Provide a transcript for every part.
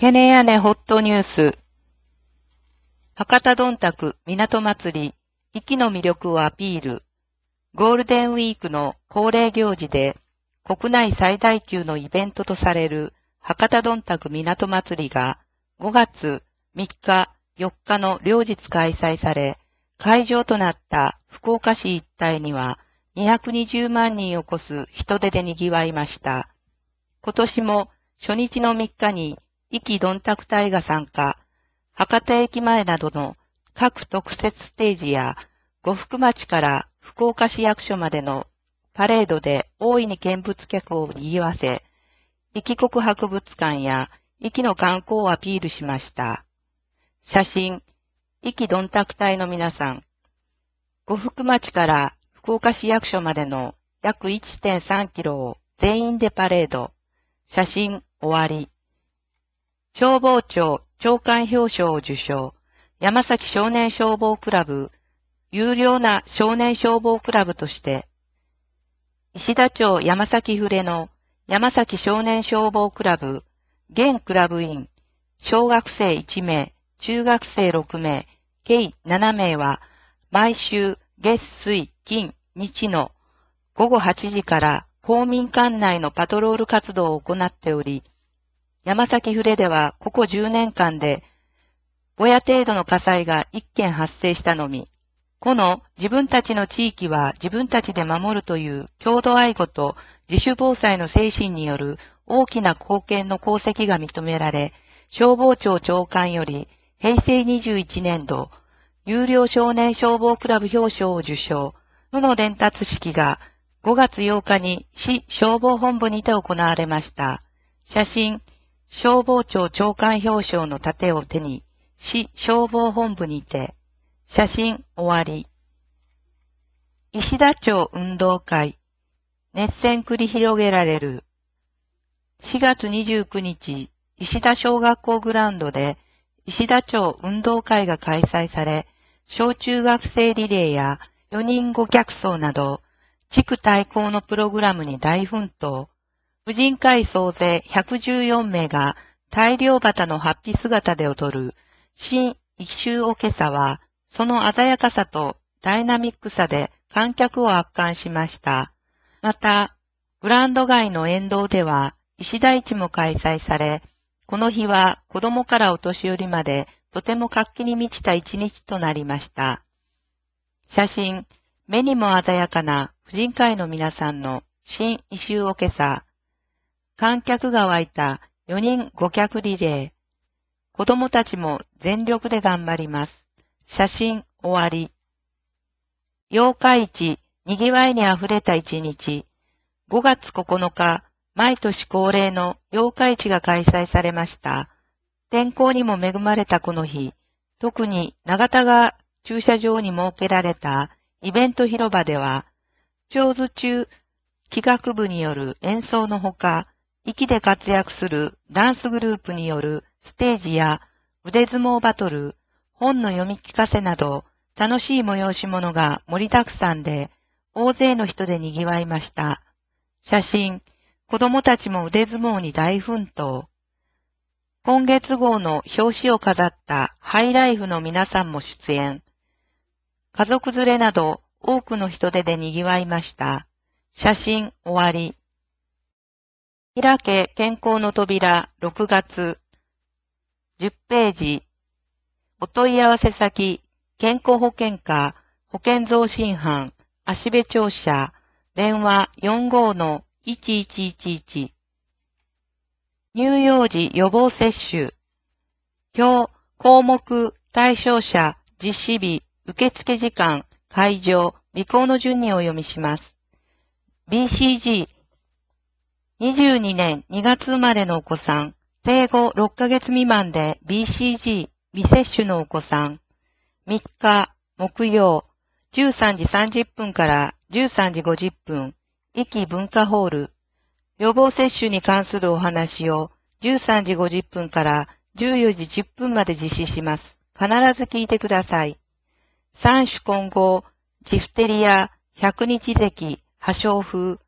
ケネヤネホットニュース。博多どんたく港祭り、壱岐の魅力をアピール。ゴールデンウィークの恒例行事で、国内最大級のイベントとされる博多どんたく港祭りが5月3日、4日の両日開催され、会場となった福岡市一帯には220万人を超す人出で賑わいました。今年も初日の3日に壱岐どんたく隊が参加、博多駅前などの各特設ステージや呉服町から福岡市役所までのパレードで大いに見物客を賑わせ、壱岐国博物館や壱岐の観光をアピールしました。写真、壱岐どんたく隊の皆さん。呉服町から福岡市役所までの約 1.3 キロを全員でパレード。写真終わり。消防庁長官表彰を受賞。山崎少年消防クラブ、有料な少年消防クラブとして、石田町山崎フレの山崎少年消防クラブ、現クラブ員、小学生1名、中学生6名、計7名は、毎週月水金日の午後8時から公民館内のパトロール活動を行っており、山崎フレではここ10年間で、ぼや程度の火災が1件発生したのみ、この自分たちの地域は自分たちで守るという郷土愛護と自主防災の精神による大きな貢献の功績が認められ、消防庁長官より平成21年度、有料少年消防クラブ表彰を受賞の伝達式が5月8日に市消防本部にて行われました。写真、消防庁長官表彰の盾を手に、市消防本部にて、写真終わり。石田町運動会、熱戦繰り広げられる。4月29日、石田小学校グラウンドで、石田町運動会が開催され、小中学生リレーや4人5客走など、地区対抗のプログラムに大奮闘。婦人会総勢114名が大漁旗の法被姿で踊る新異臭おけさは、その鮮やかさとダイナミックさで観客を圧巻しました。また、グラウンド街の沿道では石田市も開催され、この日は子供からお年寄りまでとても活気に満ちた一日となりました。写真、目にも鮮やかな婦人会の皆さんの新異臭おけさ。観客が湧いた4人5客リレー。子供たちも全力で頑張ります。写真終わり。八日市、賑わいにあふれた一日。5月9日、毎年恒例の八日市が開催されました。天候にも恵まれたこの日、特に長田川駐車場に設けられたイベント広場では、長寿中企画部による演奏のほか、壱岐で活躍するダンスグループによるステージや腕相撲バトル、本の読み聞かせなど楽しい催し物が盛りだくさんで大勢の人で賑わいました。写真、子供たちも腕相撲に大奮闘。今月号の表紙を飾ったハイライフの皆さんも出演。家族連れなど多くの人手で賑わいました。写真終わり。開け健康の扉6月10ページお問い合わせ先健康保険課保険増進班芦部庁舎電話45-1111乳幼児予防接種今日項目対象者実施日受付時間会場備考の順にお読みします。BCG 22年2月生まれのお子さん、生後6ヶ月未満で BCG 未接種のお子さん、3日木曜13時30分から13時50分、壱岐文化ホール、予防接種に関するお話を13時50分から14時10分まで実施します。必ず聞いてください。三種混合、ジフテリア、百日咳、破傷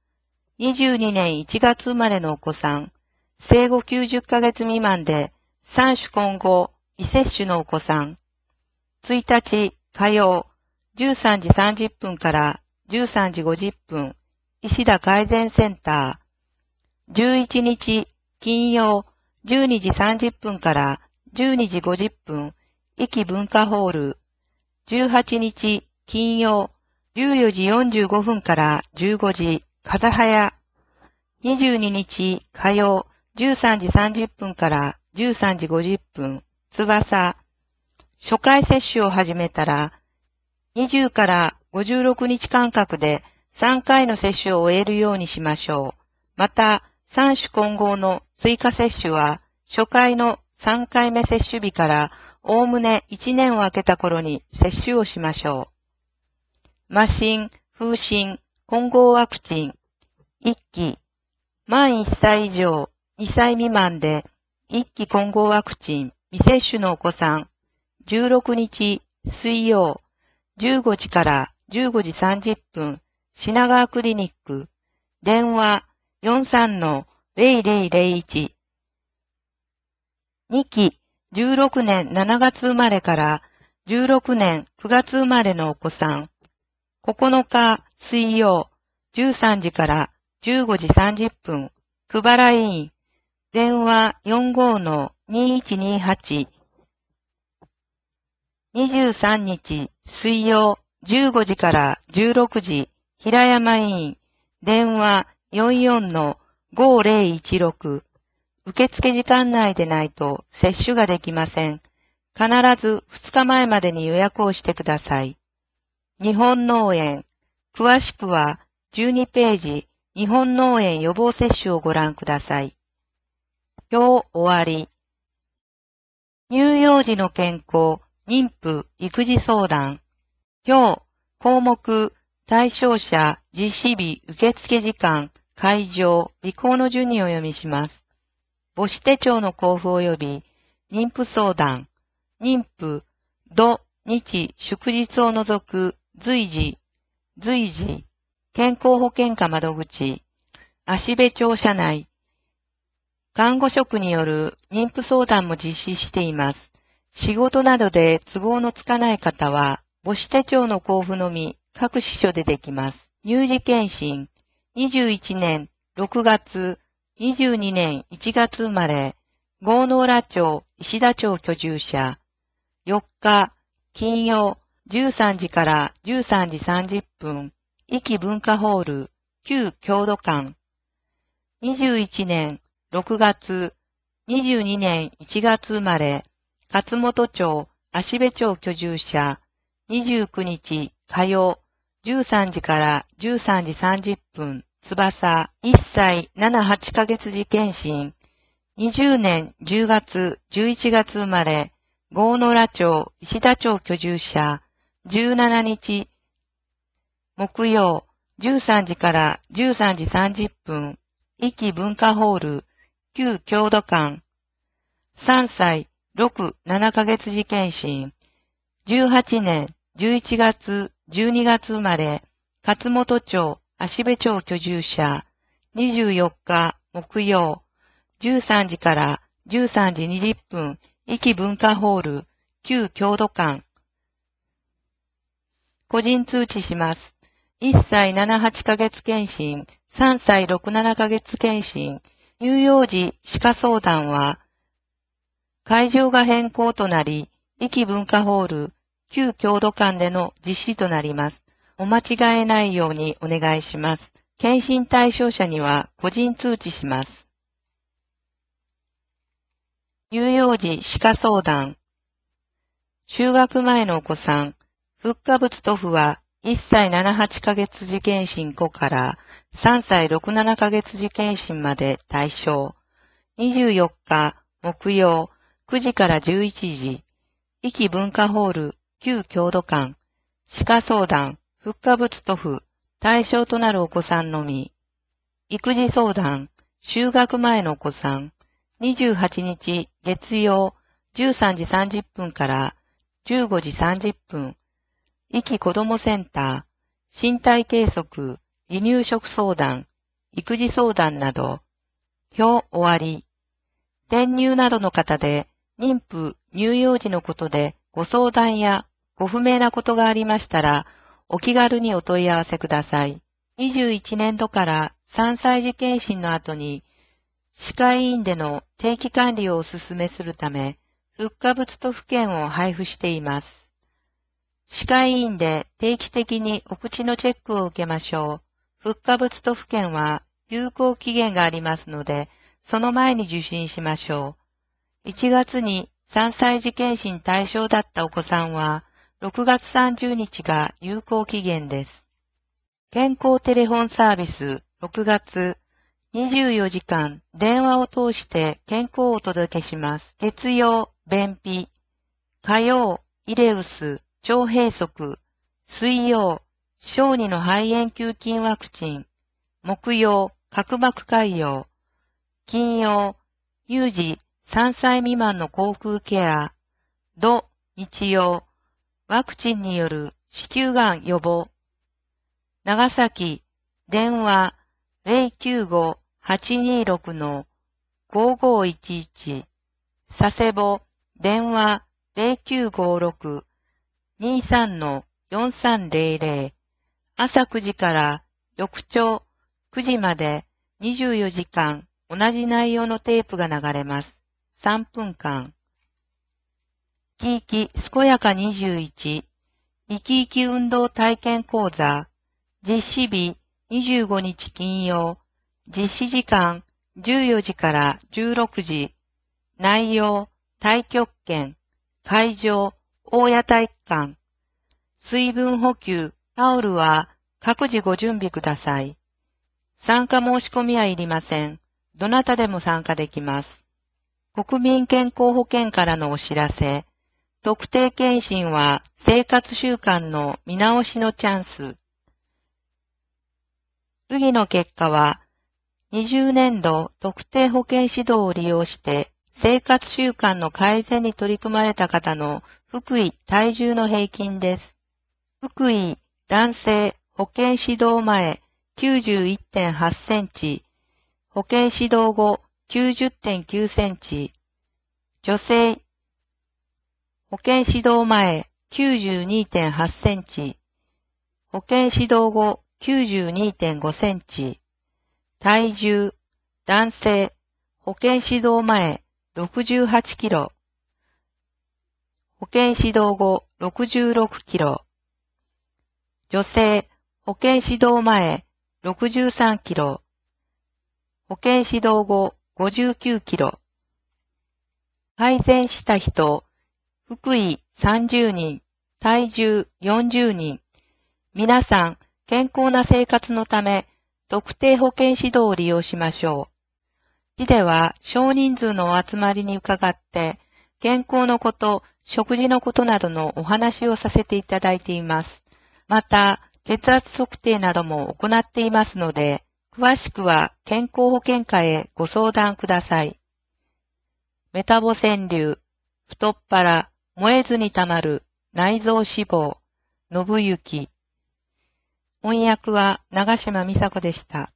風、22年1月生まれのお子さん、生後90ヶ月未満で三種混合、未接種のお子さん。1日火曜、13時30分から13時50分、石田改善センター。11日金曜、12時30分から12時50分、壱岐文化ホール。18日金曜、14時45分から15時、風早。22日火曜、13時30分から13時50分、翼。初回接種を始めたら、20から56日間隔で3回の接種を終えるようにしましょう。また、3種混合の追加接種は、初回の3回目接種日からおおむね1年を空けた頃に接種をしましょう。麻疹、風疹、混合ワクチン。1期。満1歳以上、2歳未満で、1期混合ワクチン、未接種のお子さん。16日水曜、15時から15時30分、品川クリニック。電話43-0001。2期16年7月生まれから16年9月生まれのお子さん。9日水曜、13時から15時30分、久原委員。電話45-2128。23日水曜、15時から16時、平山委員。電話44-5016。受付時間内でないと接種ができません。必ず2日前までに予約をしてください。日本脳炎。詳しくは12ページ、日本脳炎予防接種をご覧ください。今日終わり。乳幼児の健康、妊婦、育児相談。今日、項目、対象者、実施日、受付時間、会場、備考の順にお読みします。母子手帳の交付及び、妊婦相談、妊婦、土、日、祝日を除く、随時、健康保険課窓口、芦部庁舎内、看護職による妊婦相談も実施しています。仕事などで都合のつかない方は、母子手帳の交付のみ各支所でできます。乳児検診、21年6月、22年1月生まれ、郷ノ浦町、石田町居住者、4日、金曜、13時から13時30分、壱岐文化ホール、旧郷土館、21年6月、22年1月生まれ、勝本町、芦部町居住者、29日火曜、13時から13時30分、翼、1歳7、8ヶ月時検診、20年10月、11月生まれ、郷ノ浦町、石田町居住者、17日木曜、13時から13時30分、壱岐文化ホール、旧郷土館、3歳、6、7ヶ月時検診、18年、11月、12月生まれ、勝本町、芦部町居住者、24日、木曜、13時から13時20分、壱岐文化ホール、旧郷土館。個人通知します。1歳7、8ヶ月検診、3歳6、7ヶ月検診、乳幼児歯科相談は、会場が変更となり、壱岐文化ホール、旧郷土館での実施となります。お間違えないようにお願いします。検診対象者には個人通知します。乳幼児歯科相談。就学前のお子さん、フッ化物塗布は1歳7、8ヶ月時検診後から3歳6、7ヶ月時検診まで対象。24日木曜9時から11時、壱岐文化ホール旧郷土館、歯科相談、フッ化物塗布、対象となるお子さんのみ。育児相談、就学前のお子さん、28日月曜13時30分から15時30分、壱岐子どもセンター、身体計測、離乳食相談、育児相談など、表終わり。転入などの方で妊婦、乳幼児のことでご相談やご不明なことがありましたら、お気軽にお問い合わせください。21年度から3歳児検診の後に、歯科医院での定期管理をお勧めするため、復活物都府県を配布しています。歯科医院で定期的にお口のチェックを受けましょう。復活物都府県は有効期限がありますので、その前に受診しましょう。1月に3歳児検診対象だったお子さんは、6月30日が有効期限です。健康テレフォンサービス6月24時間電話を通して健康をお届けします。月曜、便秘、火曜、イレウス、腸閉塞、水曜、小児の肺炎球菌ワクチン、木曜、角膜潰瘍、金曜、乳児3歳未満の口腔ケア、土、日曜、ワクチンによる子宮がん予防。長崎、電話095-826-5511。佐世保、電話0956-23-4300。朝9時から翌朝9時まで24時間同じ内容のテープが流れます。3分間。生き生き健やか21。生き生き運動体験講座。実施日25日金曜。実施時間14時から16時。内容、太極拳。会場、大谷体育館。水分補給、タオルは各自ご準備ください。参加申し込みはいりません。どなたでも参加できます。国民健康保険からのお知らせ。特定健診は生活習慣の見直しのチャンス。次の結果は、20年度特定保険指導を利用して生活習慣の改善に取り組まれた方の腹囲体重の平均です。腹囲男性保険指導前 91.8 センチ、保険指導後 90.9 センチ、女性保険指導前 92.8 センチ、保険指導後 92.5 センチ、体重、男性、保険指導前68キロ、保険指導後66キロ、女性、保険指導前63キロ、保険指導後59キロ、改善した人、腹囲30人、体重40人、皆さん、健康な生活のため、特定保険指導を利用しましょう。市では少人数のお集まりに伺って、健康のこと、食事のことなどのお話をさせていただいています。また、血圧測定なども行っていますので、詳しくは健康保険課へご相談ください。メタボ川柳、太っ腹、燃えずにたまる、内臓脂肪、信行。翻訳は長島美佐子でした。